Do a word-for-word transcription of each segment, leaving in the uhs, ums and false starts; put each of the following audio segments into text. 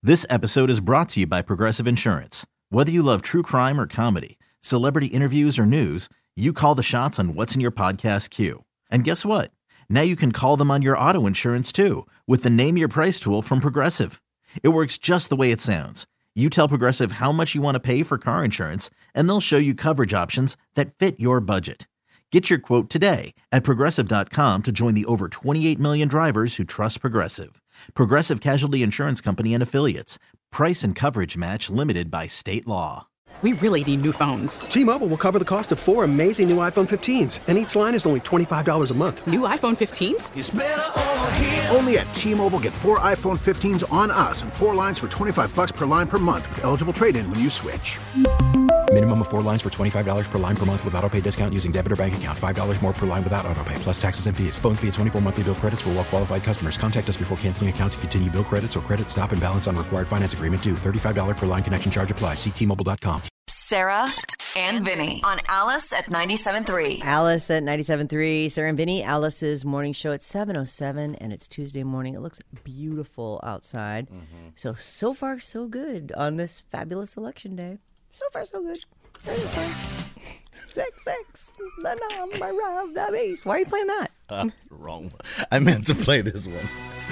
This episode is brought to you by Progressive Insurance. Whether you love true crime or comedy, celebrity interviews or news, you call the shots on what's in your podcast queue. And guess what? Now you can call them on your auto insurance too with the Name Your Price tool from Progressive. It works just the way it sounds. You tell Progressive how much you want to pay for car insurance, and they'll show you coverage options that fit your budget. Get your quote today at Progressive dot com to join the over twenty-eight million drivers who trust Progressive. Progressive Casualty Insurance Company and Affiliates. Price and coverage match limited by state law. We really need new phones. T-Mobile will cover the cost of four amazing new iPhone fifteens, and each line is only twenty-five dollars a month. New iPhone fifteens? It's better over here. Only at T-Mobile, get four iPhone fifteens on us and four lines for twenty-five bucks per line per month with eligible trade-in when you switch. Minimum of four lines for twenty-five dollars per line per month with autopay discount using debit or bank account. five dollars more per line without autopay, plus taxes and fees. Phone fee at twenty-four monthly bill credits for well-qualified customers. Contact us before canceling account to continue bill credits or credit stop and balance on required finance agreement due. thirty-five dollars per line connection charge applies. See T Mobile dot com. Sarah and Vinny on Alice at ninety-seven point three. Alice at ninety-seven point three. Sarah and Vinny, Alice's morning show at seven oh seven, and it's Tuesday morning. It looks beautiful outside. Mm-hmm. So, so far, so good on this fabulous election day. So far, so good. Sex, sex, sex, the number of the beast. Why are you playing that? Uh, wrong. I meant to play this one.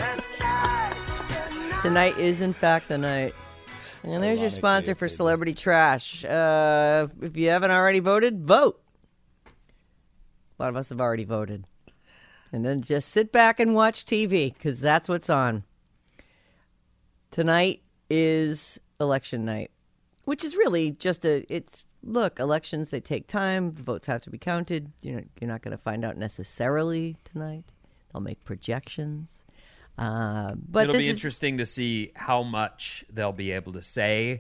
Tonight is, in fact, the night. And there's your sponsor for Celebrity Trash. Uh, if you haven't already voted, vote. A lot of us have already voted. And then just sit back and watch T V, because that's what's on. Tonight is election night, which is really just a, it's, look, elections, they take time. Votes have to be counted. You're not, you're not going to find out necessarily tonight. They'll make projections. Uh, but it'll be is, interesting to see how much they'll be able to say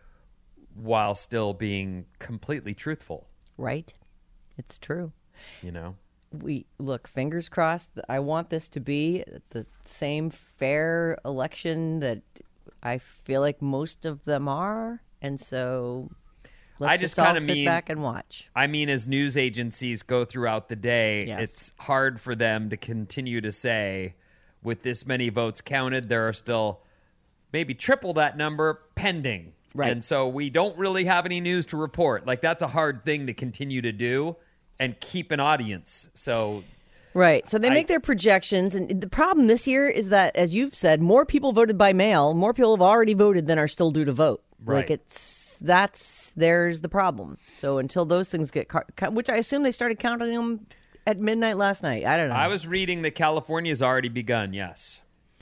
while still being completely truthful. Right. It's true. You know, we look, fingers crossed. I want this to be the same fair election that I feel like most of them are. And so let's I just, just kind of sit mean, back and watch. I mean, as news agencies go throughout the day, yes. It's hard for them to continue to say, with this many votes counted, there are still maybe triple that number pending. Right. And so we don't really have any news to report. Like, that's a hard thing to continue to do and keep an audience. So, right. So they I, make their projections. And the problem this year is that, as you've said, more people voted by mail. More people have already voted than are still due to vote. Right. Like, it's, that's, there's the problem. So until those things get, which I assume they started counting them at midnight last night. I don't know. I was reading that California's already begun, yes.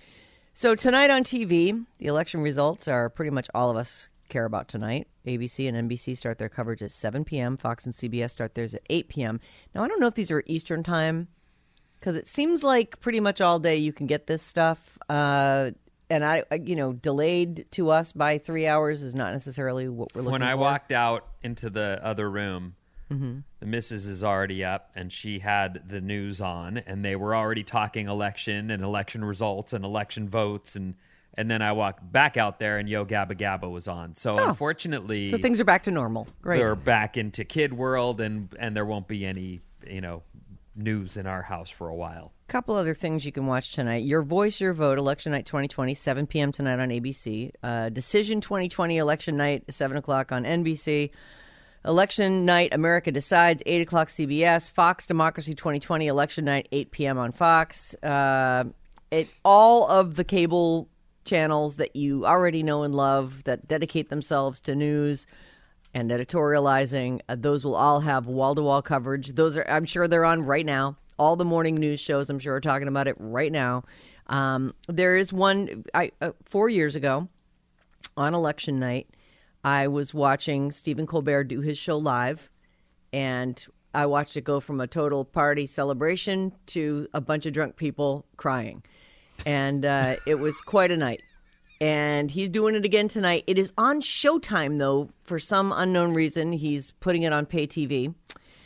So tonight on T V, the election results are pretty much all of us care about tonight. A B C and N B C start their coverage at seven p.m. Fox and C B S start theirs at eight p.m. Now, I don't know if these are Eastern time, because it seems like pretty much all day you can get this stuff. Uh, and, I, you know, delayed to us by three hours is not necessarily what we're looking for. When I walked out into the other room, mm-hmm. the missus is already up, and she had the news on, and they were already talking election and election results and election votes, and and then I walked back out there, and Yo Gabba Gabba was on. So oh. unfortunately, so things are back to normal. Great. We're back into kid world, and and there won't be any, you know, news in our house for a while. Couple other things you can watch tonight. Your Voice, Your Vote, Election Night twenty twenty, seven p.m. tonight on A B C. Uh, Decision twenty twenty, Election Night, seven o'clock on N B C. Election Night, America Decides, eight o'clock C B S. Fox Democracy twenty twenty, Election Night, eight p.m. on Fox. Uh, it all of the cable channels that you already know and love that dedicate themselves to news and editorializing, uh, those will all have wall-to-wall coverage. Those are, I'm sure they're on right now. All the morning news shows, I'm sure, are talking about it right now. Um, there is one, I uh, four years ago on election night, I was watching Stephen Colbert do his show live, and I watched it go from a total party celebration to a bunch of drunk people crying. And uh, it was quite a night. And he's doing it again tonight. It is on Showtime, though, for some unknown reason. He's putting it on pay T V.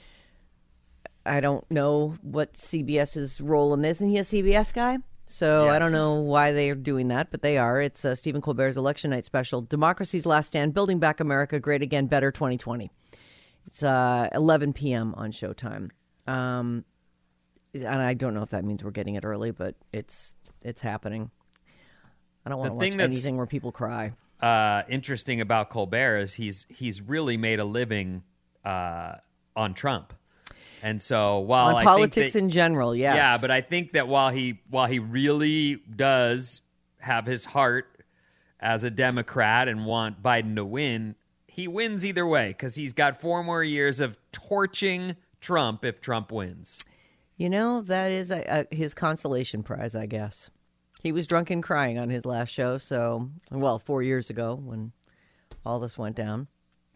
I don't know what CBS's role in this. Isn't he a C B S guy? So yes. I don't know why they are doing that, but they are. It's uh, Stephen Colbert's election night special, Democracy's Last Stand, Building Back America, Great Again, Better twenty twenty. It's uh, eleven p.m. on Showtime. Um, and I don't know if that means we're getting it early, but it's it's happening. I don't want to The watch thing that's- anything where people cry. Uh, interesting about Colbert is he's he's really made a living uh, on Trump, and so while On I politics think that, in general, yes. yeah, but I think that while he while he really does have his heart as a Democrat and want Biden to win, he wins either way because he's got four more years of torching Trump if Trump wins. You know, that is a, a, his consolation prize, I guess. He was drunk and crying on his last show, so, well, four years ago when all this went down.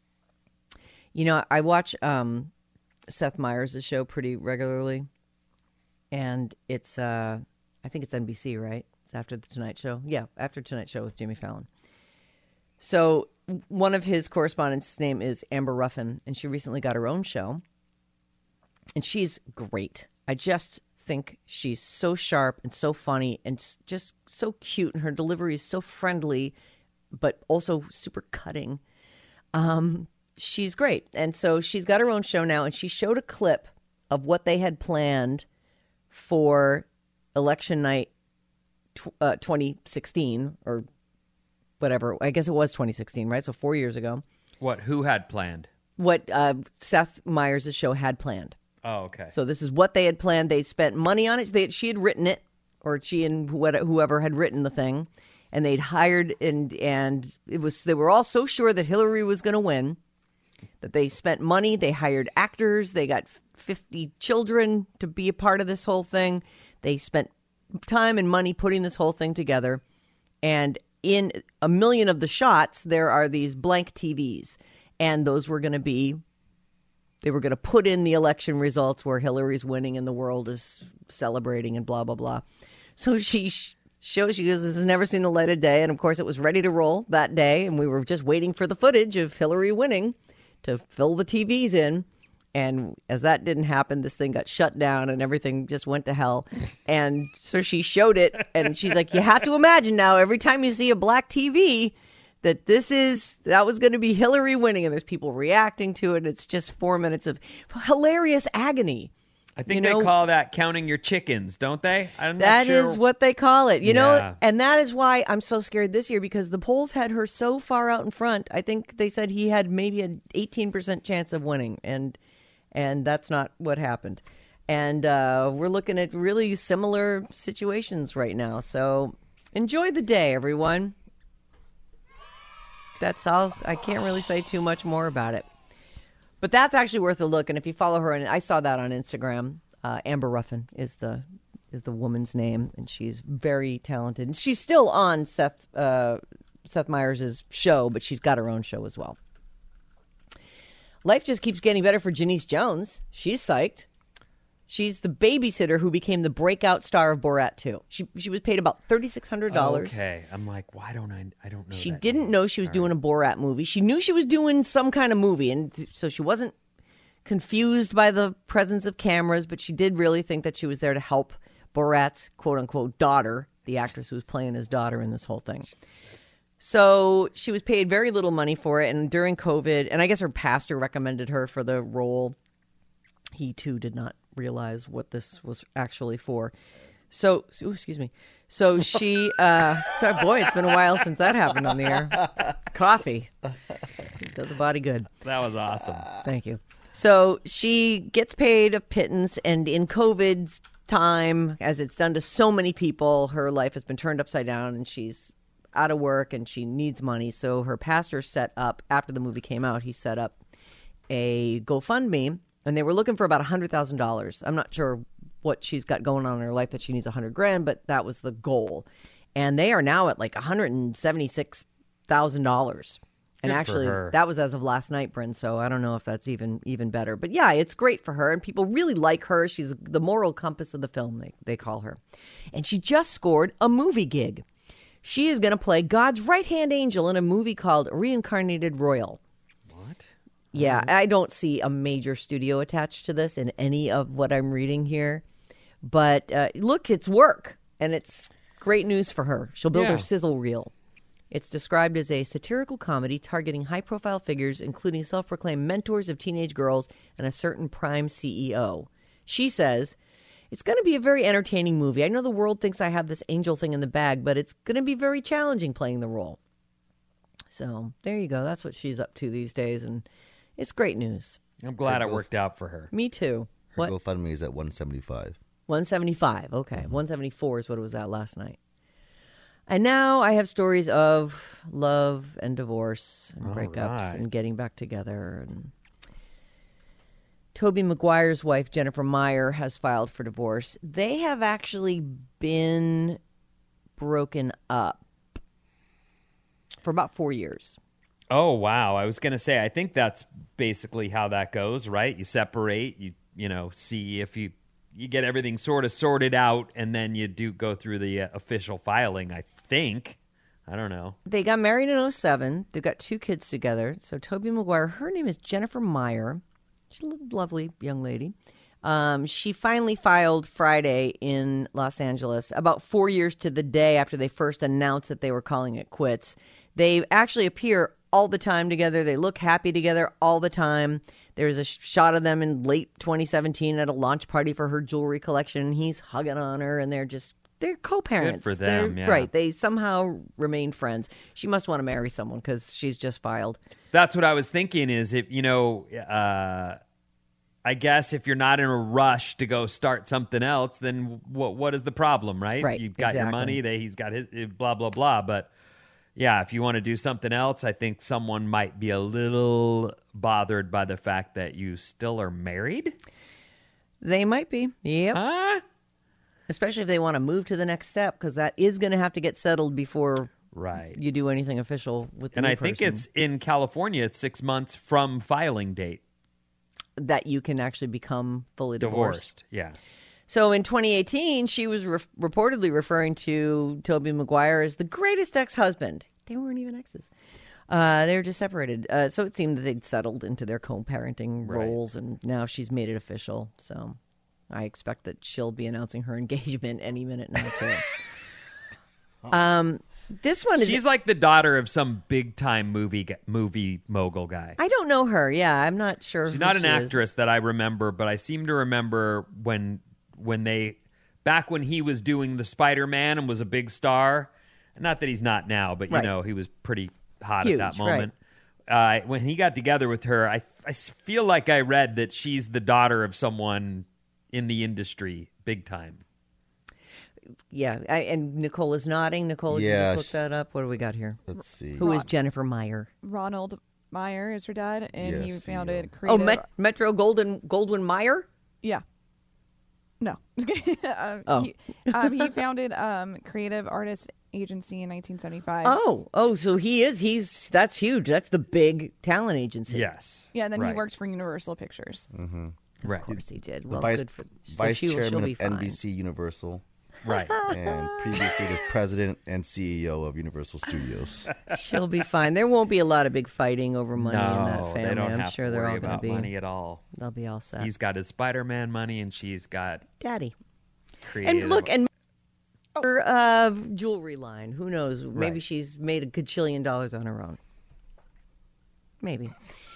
You know, I watch um, Seth Meyers' show pretty regularly, and it's, uh, I think it's N B C, right? It's after The Tonight Show. Yeah, after Tonight Show with Jimmy Fallon. So one of his correspondents' name is Amber Ruffin, and she recently got her own show, and she's great. I just think she's so sharp and so funny and just so cute, and her delivery is so friendly, but also super cutting. Um, she's great. And so she's got her own show now, and she showed a clip of what they had planned for election night tw- uh, twenty sixteen or whatever. I guess it was twenty sixteen, right? So four years ago. What? Who had planned? What uh, Seth Meyers' show had planned. Oh, okay. So this is what they had planned. They spent money on it. They, she had written it, or she and whoever had written the thing, and they'd hired and and it was they were all so sure that Hillary was going to win that they spent money. They hired actors. They got fifty children to be a part of this whole thing. They spent time and money putting this whole thing together, and in a million of the shots, there are these blank T Vs, and those were going to be. They were going to put in the election results where Hillary's winning and the world is celebrating and blah, blah, blah. So she sh- shows, she goes, this has never seen the light of day. And of course, it was ready to roll that day. And we were just waiting for the footage of Hillary winning to fill the T Vs in. And as that didn't happen, this thing got shut down and everything just went to hell. And so she showed it. And she's like, you have to imagine now, every time you see a black T V, that this is, that was going to be Hillary winning, and there's people reacting to it. It's just four minutes of hilarious agony. I think you know, they call that counting your chickens, don't they? I'm that not sure. is what they call it, you Yeah. know, and that is why I'm so scared this year, because the polls had her so far out in front. I think they said he had maybe an eighteen percent chance of winning, and and that's not what happened. And uh, we're looking at really similar situations right now. So enjoy the day, everyone. That's all. I can't really say too much more about it. But that's actually worth a look. And if you follow her, and I saw that on Instagram, uh, Amber Ruffin is the is the woman's name, and she's very talented. And she's still on Seth uh, Seth Meyers' show, but she's got her own show as well. Life just keeps getting better for Janice Jones. She's psyched. She's the babysitter who became the breakout star of Borat two. She she was paid about thirty-six hundred dollars. Okay. I'm like, why don't I, I don't know She that didn't name. know she was All doing right. a Borat movie. She knew she was doing some kind of movie, and th- so she wasn't confused by the presence of cameras, but she did really think that she was there to help Borat's quote-unquote daughter, the actress who was playing his daughter in this whole thing. So she was paid very little money for it, and during COVID, and I guess her pastor recommended her for the role. He, too, did not realize what this was actually for. So, ooh, excuse me. So she, uh, so, boy, it's been a while since that happened on the air. Coffee. It does the body good. That was awesome. Thank you. So she gets paid a pittance, and in COVID's time, as it's done to so many people, her life has been turned upside down, and she's out of work, and she needs money. So her pastor set up, after the movie came out, he set up a GoFundMe, and they were looking for about one hundred thousand dollars. I'm not sure what she's got going on in her life that she needs one hundred grand, but that was the goal. And they are now at like one hundred seventy-six thousand dollars. And Good for actually, her. that was as of last night, Bryn, so I don't know if that's even even better. But yeah, it's great for her, and people really like her. She's the moral compass of the film, they, they call her. And she just scored a movie gig. She is going to play God's right-hand angel in a movie called Reincarnated Royal. What? Yeah, I don't see a major studio attached to this in any of what I'm reading here. But uh, look, it's work, and it's great news for her. She'll build Yeah. her sizzle reel. It's described as a satirical comedy targeting high-profile figures, including self-proclaimed mentors of teenage girls and a certain prime C E O. She says, It's going to be a very entertaining movie. I know the world thinks I have this angel thing in the bag, but it's going to be very challenging playing the role. So there you go. That's what she's up to these days, and it's great news. I'm glad Her it worked out for her. Me too. Her What? GoFundMe is at one seventy-five. one seventy-five. Okay. one seventy-four is what it was at last night. And now I have stories of love and divorce and All breakups right. and getting back together. And Tobey Maguire's wife, Jennifer Meyer, has filed for divorce. They have actually been broken up for about four years. Oh, wow. I was going to say, I think that's basically how that goes, right? You separate, you you know, see if you you get everything sort of sorted out, and then you do go through the uh, official filing, I think. I don't know. They got married in oh seven. They've got two kids together. So Tobey Maguire, her name is Jennifer Meyer. She's a lovely young lady. Um, she finally filed Friday in Los Angeles, about four years to the day after they first announced that they were calling it quits. They actually appear all the time together. They look happy together all the time. There's a sh- shot of them in late twenty seventeen at a launch party for her jewelry collection. He's hugging on her, and they're just, they're co-parents. Good for them, They're- yeah. Right. They somehow remain friends. She must want to marry someone because she's just filed. That's what I was thinking is, if you know, uh, I guess if you're not in a rush to go start something else, then what what is the problem, right? Right, You've got your exactly. money, they, he's got his, blah, blah, blah. But yeah, if you want to do something else, I think someone might be a little bothered by the fact that you still are married. They might be. Yep. Huh? Especially if they want to move to the next step, because that is going to have to get settled before Right. you do anything official with the And new I think person. it's in California, it's six months from filing date. that you can actually become fully divorced. Divorced, yeah. So in twenty eighteen, she was re- reportedly referring to Tobey Maguire as the greatest ex-husband. They weren't even exes. Uh, they were just separated. Uh, so it seemed that they'd settled into their co-parenting Right. roles, and now she's made it official. So I expect that she'll be announcing her engagement any minute now, too. um, this one is... She's like the daughter of some big-time movie gu- movie mogul guy. I don't know her. Yeah, I'm not sure. She's who not an she is. actress that I remember, but I seem to remember when when they back when he was doing the Spider-Man and was a big star. Not that he's not now, but you Right. know he was pretty hot Huge, at that moment. Uh, when he got together with her, I I s- feel like I read that she's the daughter of someone in the industry, big time. Yeah, I, and Nicole is nodding. Nicole, did you Yeah, just look she- that up? What do we got here? Let's see. Who is Jennifer Meyer? Ronald Meyer is her dad, and he Yes, founded yeah. Oh, Creative. Met- Metro Golden Goldwyn Mayer? Yeah. No. um, Oh. he, um, he founded um, Creative Artist Agency in nineteen seventy-five. Oh, oh, so he is. He's that's huge. That's the big talent agency. Yes. Yeah, and then right. he worked for Universal Pictures. Mm-hmm. Of course he did. The Well, vice, good for so vice she will- she'll chairman be of fine. N B C Universal. Right. And previously the president and C E O of Universal Studios. She'll be fine. There won't be a lot of big fighting over money in No, that family. they don't I'm have sure to they're worry all going to about be. money at all. They'll be all set. He's got his Spider-Man money, and she's got Daddy. creative. And look, and her uh, jewelry line. Who knows? Maybe Right. she's made a gajillion dollars on her own. Maybe.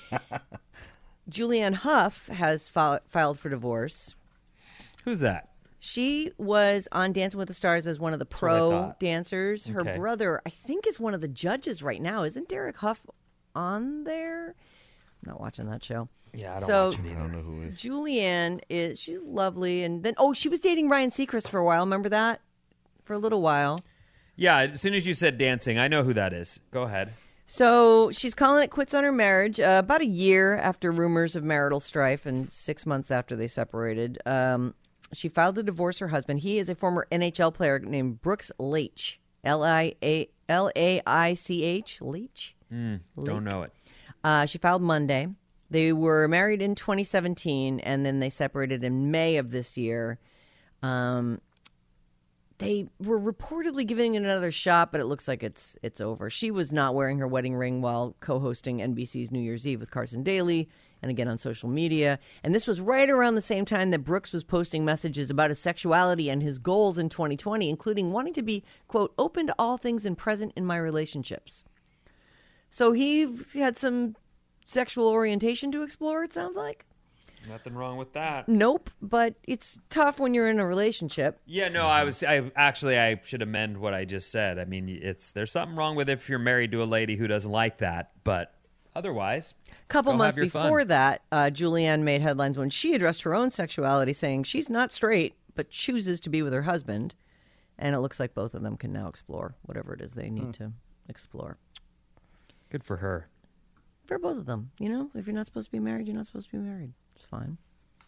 Julianne Hough has fi- filed for divorce. Who's that? She was on Dancing with the Stars as one of the what I pro thought. dancers. Her Okay. brother, I think, is one of the judges right now. Isn't Derek Hough on there? I'm not watching that show. Yeah, I don't So- watch it I either. don't know who is. Julianne is she's lovely, and then oh, she was dating Ryan Seacrest for a while. Remember that? For a little while. Yeah, as soon as you said dancing, I know who that is. Go ahead. So she's calling it quits on her marriage uh, about a year after rumors of marital strife and six months after they separated. Um, she filed to divorce her husband. He is a former N H L player named Brooks Laich. L I A L A I C H. Laich? Mm, don't know it. Uh, she filed Monday. They were married in twenty seventeen, and then they separated in May of this year. Um, they were reportedly giving it another shot, but it looks like it's it's over. She was not wearing her wedding ring while co-hosting N B C's New Year's Eve with Carson Daly, and again on social media. And this was right around the same time that Brooks was posting messages about his sexuality and his goals in twenty twenty, including wanting to be, quote, open to all things and present in my relationships. So he had some sexual orientation to explore, it sounds like. Nothing wrong with that. Nope, but it's tough when you're in a relationship. Yeah, no, I was. I actually, I should amend what I just said. I mean, it's there's something wrong with it if you're married to a lady who doesn't like that, but otherwise, a couple go months have your before fun. that, uh, Julianne made headlines when she addressed her own sexuality, saying she's not straight but chooses to be with her husband, and it looks like both of them can now explore whatever it is they need mm. to explore. Good for her. For both of them, you know, if you're not supposed to be married, you're not supposed to be married. It's fine.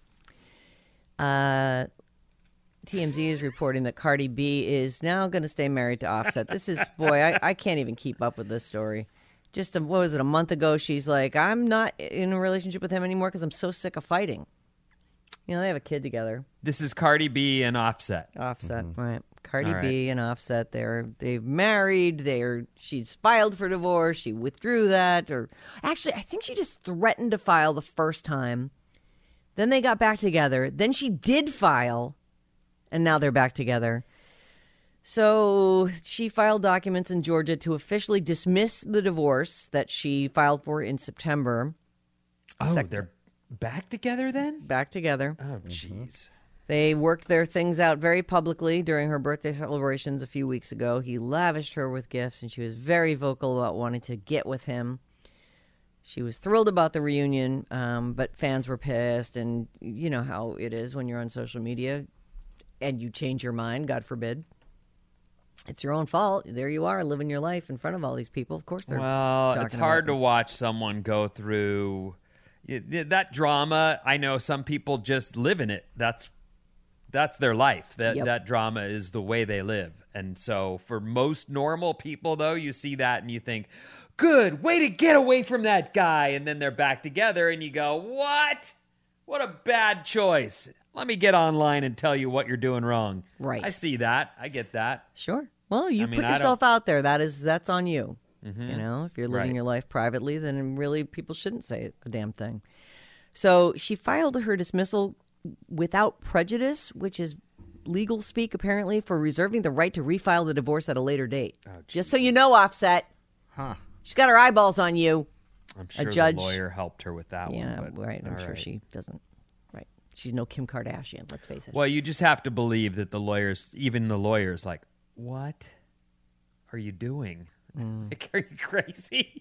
Uh, T M Z is reporting that Cardi B is now going to stay married to Offset. This is, boy, I, I can't even keep up with this story. Just, a, what was it, a month ago, she's like, I'm not in a relationship with him anymore because I'm so sick of fighting. You know, they have a kid together. This is Cardi B and Offset. Offset, mm-hmm. right. Cardi right. B and Offset, they're they've married. They're she's filed for divorce. She withdrew that, or actually, I think she just threatened to file the first time. Then they got back together. Then she did file, and now they're back together. So she filed documents in Georgia to officially dismiss the divorce that she filed for in September. Oh, Sect- they're back together then? Back together. Oh, jeez. They worked their things out very publicly during her birthday celebrations a few weeks ago. He lavished her with gifts, and she was very vocal about wanting to get with him. She was thrilled about the reunion, um, but fans were pissed, and you know how it is when you're on social media and you change your mind, God forbid. It's your own fault. There you are, living your life in front of all these people. Of course they're Well, talking it's hard about to watch someone go through it, that drama. I know some people just live in it. That's That's their life. That Yep. that drama is the way they live. And so for most normal people, though, you see that and you think, good, way to get away from that guy. And then they're back together and you go, what? What a bad choice. Let me get online and tell you what you're doing wrong. Right. I see that. I get that. Sure. Well, you I mean, put I yourself out there. That is, that's on you. Mhm. You know, if you're living Right. your life privately, then really people shouldn't say a damn thing. So she filed her dismissal without prejudice, which is legal speak, apparently, for reserving the right to refile the divorce at a later date. Oh, just so you know, Offset. Huh. She's got her eyeballs on you. I'm sure a judge, the lawyer helped her with that yeah, one. But, right. I'm all sure right. she doesn't. Right. She's no Kim Kardashian, let's face it. Well, you just have to believe that the lawyers, even the lawyers, like, what are you doing? Mm. Like, are you crazy?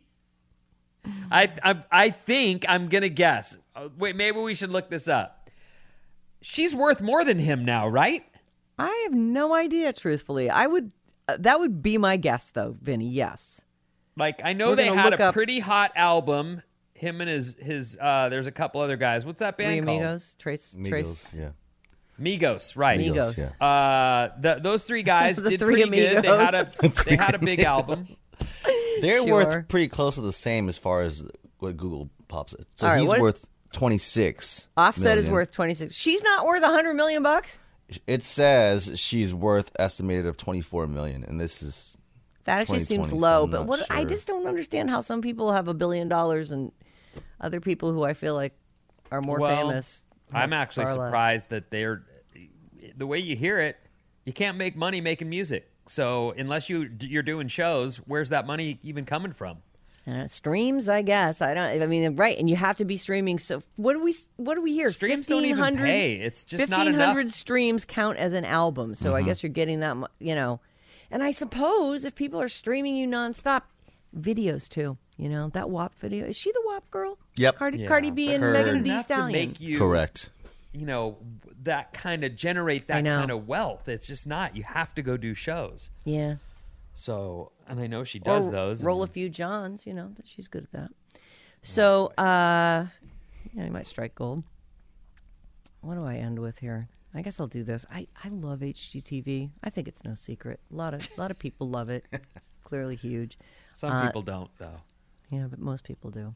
I, I I think I'm gonna guess. Uh, wait, maybe we should look this up. She's worth more than him now, right? I have no idea, truthfully. I would. Uh, that would be my guess, though, Vinny. Yes. Like, I know We're they gonna had look a up- pretty hot album. Him and his his. Uh, there's a couple other guys. What's that band Three called? Amigos, Trace, Migos, Trace. yeah. Migos, right? Migos. Migos, yeah. Uh, the, those three guys The did Three pretty good. They had a Amigos. they had a big album. They're Sure. worth pretty close to the same as far as what Google pops it. So All right, he's what is- worth twenty-six. Offset is million. worth twenty-six. She's not worth a hundred million bucks. It says she's worth estimated of twenty-four million, and this is That actually seems twenty twenty, so low. I'm But not what I sure. just don't understand how some people have a billion dollars and other people who I feel like are more Well, famous. I'm have actually far less. surprised that they're the way you hear it. You can't make money making music. So unless you you're doing shows, where's that money even coming from? Uh, streams, I guess. I don't. I mean, right? And you have to be streaming. So what do we? What do we hear? Streams don't even fifteen hundred pay. It's just not fifteen hundred enough. streams count as an album. So I guess you're getting that. mu- You know, and I suppose if people are streaming you nonstop, videos too. You know that W A P video. Is she the W A P girl? Yep. Cardi, Yeah, Cardi B but and her- Megan Thee Enough to Stallion. make you correct. You know that kind of generate I that know. kind of wealth. It's just not. You have to go do shows. Yeah. So, and I know she does or those. Roll and- a few Johns, you know, that she's good at that. So, uh, you know, you might strike gold. What do I end with here? I guess I'll do this. I, I love H G T V. I think it's no secret. A lot of a lot of people love it. It's clearly huge. Some Uh, people don't, though. Yeah, but most people do.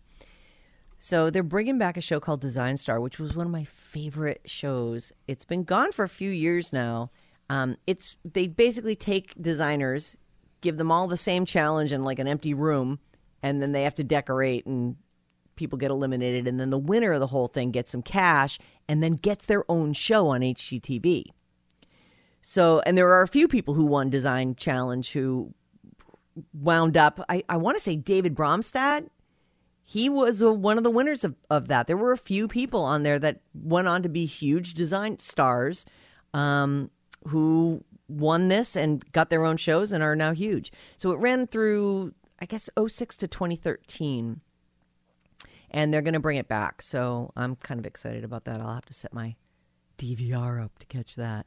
So they're bringing back a show called Design Star, which was one of my favorite shows. It's been gone for a few years now. Um, it's they basically take designers, give them all the same challenge in like an empty room, and then they have to decorate, and people get eliminated, and then the winner of the whole thing gets some cash, and then gets their own show on H G T V. So, and there are a few people who won Design Challenge who wound up. I, I want to say David Bromstad. he was a, one of the winners of, of that. There were a few people on there that went on to be huge design stars um, who won this and got their own shows and are now huge. So it ran through, I guess, oh six to twenty thirteen. And they're going to bring it back. So I'm kind of excited about that. I'll have to set my D V R up to catch that.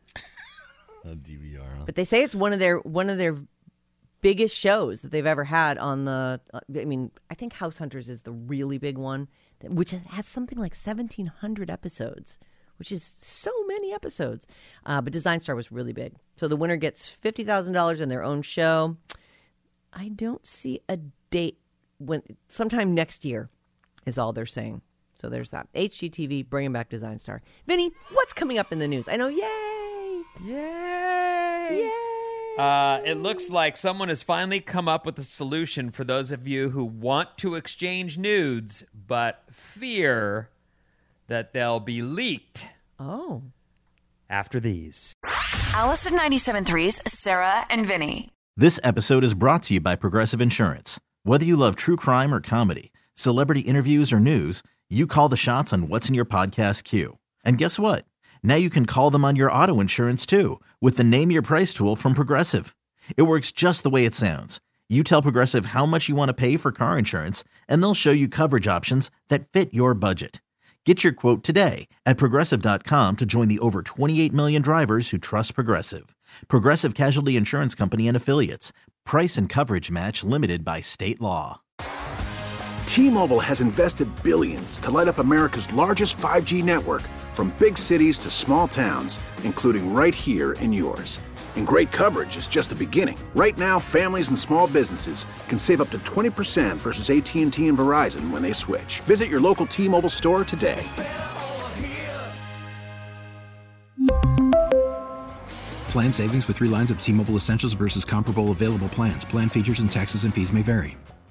A D V R, huh? But they say it's one of their one of their biggest shows that they've ever had on the, I mean, I think House Hunters is the really big one, which has something like seventeen hundred episodes, which is so many episodes. Uh, but Design Star was really big. So the winner gets fifty thousand dollars in their own show. I don't see a date. When sometime next year is all they're saying. So there's that. H G T V bringing back Design Star. Vinny, what's coming up in the news? I know, yay! Yay! Yay! Uh, it looks like someone has finally come up with a solution for those of you who want to exchange nudes but fear that they'll be leaked. Oh. After these. Alice at ninety-seven point three's Sarah and Vinny. This episode is brought to you by Progressive Insurance. Whether you love true crime or comedy, celebrity interviews or news, you call the shots on what's in your podcast queue. And guess what? Now you can call them on your auto insurance too with the Name Your Price tool from Progressive. It works just the way it sounds. You tell Progressive how much you want to pay for car insurance, and they'll show you coverage options that fit your budget. Get your quote today at Progressive dot com to join the over twenty-eight million drivers who trust Progressive. Progressive Casualty Insurance Company and Affiliates. Price and coverage match limited by state law. T-Mobile has invested billions to light up America's largest five G network, from big cities to small towns, including right here in yours. And great coverage is just the beginning. Right now, families and small businesses can save up to twenty percent versus A T and T and Verizon when they switch. Visit your local T-Mobile store today. Plan savings with three lines of T-Mobile Essentials versus comparable available plans. Plan features and taxes and fees may vary.